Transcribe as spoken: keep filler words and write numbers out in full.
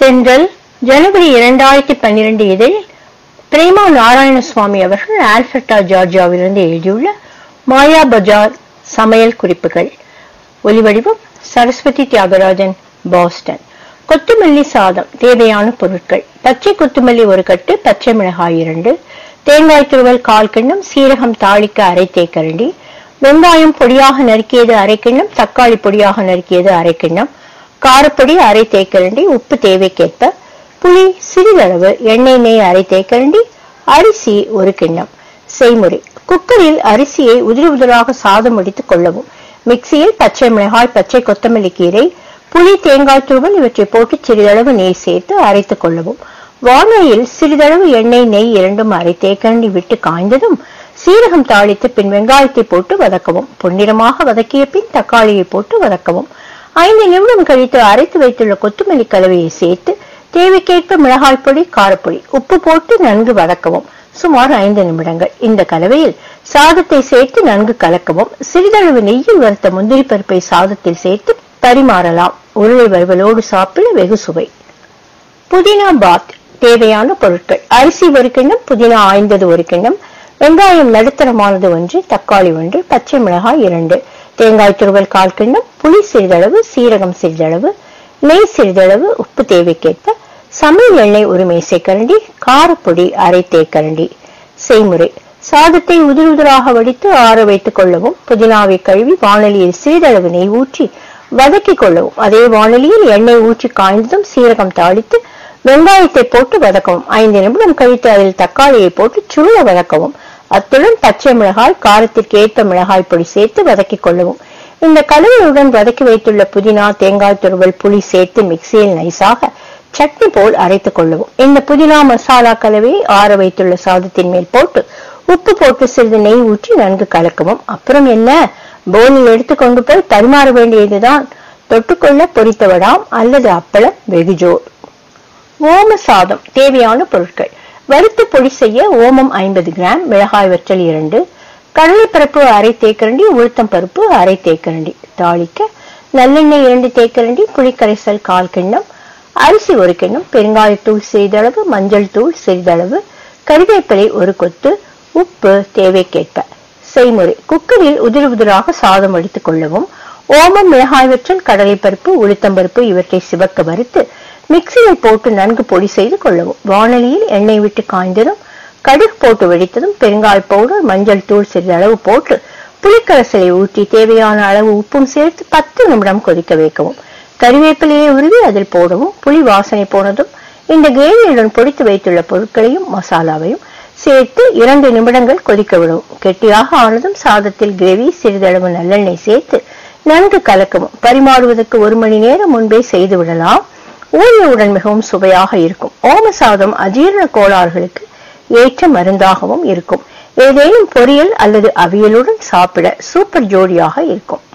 தென்றல் ஜனவரி இரண்டாயிரத்தி பன்னிரண்டு இதழில் பிரேமா நாராயணசுவாமி அவர்கள் ஆல்பர்டா ஜார்ஜியாவிலிருந்து எழுதியுள்ள மாயா பஜார் சமையல் குறிப்புகள். ஒலிவடிவம் சரஸ்வதி தியாகராஜன், பாஸ்டன். கொத்துமல்லி சாதம். தேவையான பொருட்கள்: பச்சை கொத்துமல்லி ஒரு கட்டு, பச்சை மிளகாய் இரண்டு, தேங்காய் துருவல் கால் கிண்ணம், சீரகம் தாளிக்க அரை தேக்கரண்டி, வெங்காயம் பொடியாக நறுக்கியது அரை கிண்ணம், தக்காளி பொடியாக நறுக்கியது அரை கிண்ணம், காரப்பொடி அரை தேக்கரண்டி, உப்பு தேவைக்கேற்ப, புளி சிறிதளவு, எண்ணெய் நெய் அரை தேக்கரண்டி, அரிசி ஒரு கிண்ணம். செய்முறை: குக்கரில் அரிசியை உதிரி உதிராக சாதம் வடித்துக் கொள்ளவும். மிக்சியில் பச்சை மிளகாய், பச்சை கொத்தமல்லி கீரை, புளி, தேங்காய் துருவல் இவற்றை போட்டு சிறிதளவு நீர் சேர்த்து அரைத்துக் கொள்ளவும். வானலியில் சிறிதளவு எண்ணெய் நெய் இரண்டும் அரை தேக்கரண்டி விட்டு காய்ந்ததும் சீரகம் தாளித்து பின் வெங்காயத்தை போட்டு வதக்கவும். பொன்னிறமாக வதக்கிய பின் தக்காளியை போட்டு வதக்கவும். ஐந்து நிமிடம் கழித்து அரைத்து வைத்துள்ள கொத்துமல்லி கலவையை சேர்த்து தேவைக்கேற்ப மிளகாய் பொடி, காரப்பொடி, உப்பு போட்டு நன்கு வதக்கவும். சுமார் ஐந்து நிமிடங்கள். இந்த கலவையில் சாதத்தை சேர்த்து நன்கு கலக்கவும். சிறிதளவு நெய்யில் வறுத்த முந்திரி பருப்பை சாதத்தில் சேர்த்து பரிமாறலாம். உருளை வறுவலோடு சாப்பிட வெகு சுவை. புதினா பாத். தேவையான பொருட்கள்: அரிசி ஒரு கிண்ணம், புதினா ஆய்ந்தது ஒரு கிண்ணம், வெங்காயம் நடுத்தரமானது ஒன்று, தக்காளி ஒன்று, பச்சை மிளகாய் இரண்டு, தேங்காய் துருவல் கால் கிண்ணம், புளி சிறிதளவு, சீரகம் சிறிதளவு, நெய் சிறிதளவு, உப்பு தேவைக்கேற்ப, சமையல் எண்ணெய் ஒரு மேசைக்கரண்டி, காரப்பொடி அரை தேக்கரண்டி. செய்முறை: சாதத்தை உதிர் உதிராக வடித்து ஆற வைத்துக் கொள்ளவும். புதினாவை கழுவி வானலியில் சிறிதளவு நெய் ஊற்றி வதக்கிக் கொள்ளவும். அதே வானலியில் எண்ணெய் ஊற்றி காய்ந்ததும் சீரகம் தாளித்து வெங்காயத்தை போட்டு வதக்கவும். ஐந்து நிமிடம் கழித்து அதில் தக்காளியை போட்டு சுருள வதக்கவும். அத்துடன் பச்சை மிளகாய், காரத்திற்கு ஏற்ப மிளகாய் பொடி சேர்த்து வதக்கிக் கொள்ளவும். இந்த கலவையுடன் வதக்கி வைத்துள்ள புதினா, தேங்காய் துருவல், புளி சேர்த்து மிக்சியில் நைசாக சட்னி போல் அரைத்துக் கொள்ளவும். இந்த புதினா மசாலா கலவையை ஆற வைத்துள்ள சாதத்தின் மேல் போட்டு உப்பு போட்டு சிறிது நெய் ஊற்றி நன்கு கலக்கவும். அப்புறம் என்ன, போனில் எடுத்து கொண்டு போய் பரிமாற வேண்டியதுதான். தொட்டுக்கொள்ள பொரித்த வடாம் அல்லது அப்பளம் வெகுஜோர். ஓம சாதம். தேவையான பொருட்கள்: வறுத்து பொடி செய்ய ஓமம் ஐம்பது கிராம், மிளகாய் வற்றல் இரண்டு, கடலைப்பருப்பு அரை தேக்கரண்டி, உளுத்தம் பருப்பு அரை தேக்கரண்டி. தாளிக்க நல்லெண்ணெய் இரண்டு தேக்கரண்டி, புளிக்கரைசல் கால் கிண்ணம், அரிசி ஒரு கிண்ணம், பெருங்காயத்தூள் சிறிதளவு, மஞ்சள் தூள் சிறிதளவு, கறிவேப்பிலை ஒரு கொத்து, உப்பு தேவைக்கேற்ப. செய்முறை: குக்கரில் உதிரி உதிராக சாதம் வடித்துக் கொள்ளவும். ஓமம், மிளகாய் வற்றல், கடலைப்பருப்பு, உளுத்தம்பருப்பு இவற்றை சிவக்க வறுத்து மிக்சியில் போட்டு நன்கு பொடி செய்து கொள்ளவும். வானலியில் எண்ணெய் விட்டு காய்ந்ததும் கடுகு போட்டு வெடித்ததும் பெருங்காய பவுடர், மஞ்சள் தூள் சிறிதளவு போட்டு புளிக்கரசலை ஊற்றி தேவையான அளவு உப்பும் சேர்த்து பத்து நிமிடம் கொதிக்க வைக்கவும். கறிவேப்பிலையை உருவி அதில் போடவும். புளி வாசனை போனதும் இந்த கிரேவியுடன் பொடித்து வைத்துள்ள பொருட்களையும் மசாலாவையும் சேர்த்து இரண்டு நிமிடங்கள் கொதிக்க விடவும். கெட்டியாக ஆனதும் சாதத்தில் கிரேவி, சிறிதளவு நல்லெண்ணெய் சேர்த்து நன்கு கலக்கவும். பரிமாறுவதற்கு ஒரு மணி நேரம் முன்பே செய்து விடலாம். ஊழியவுடன் மிகவும் சுவையாக இருக்கும். ஓம சாதம் அஜீரண கோளாறுகளுக்கு ஏற்ற மருந்தாகவும் இருக்கும். ஏதேனும் பொரியல் அல்லது அவியலுடன் சாப்பிட சூப்பர் ஜோடியாக இருக்கும்.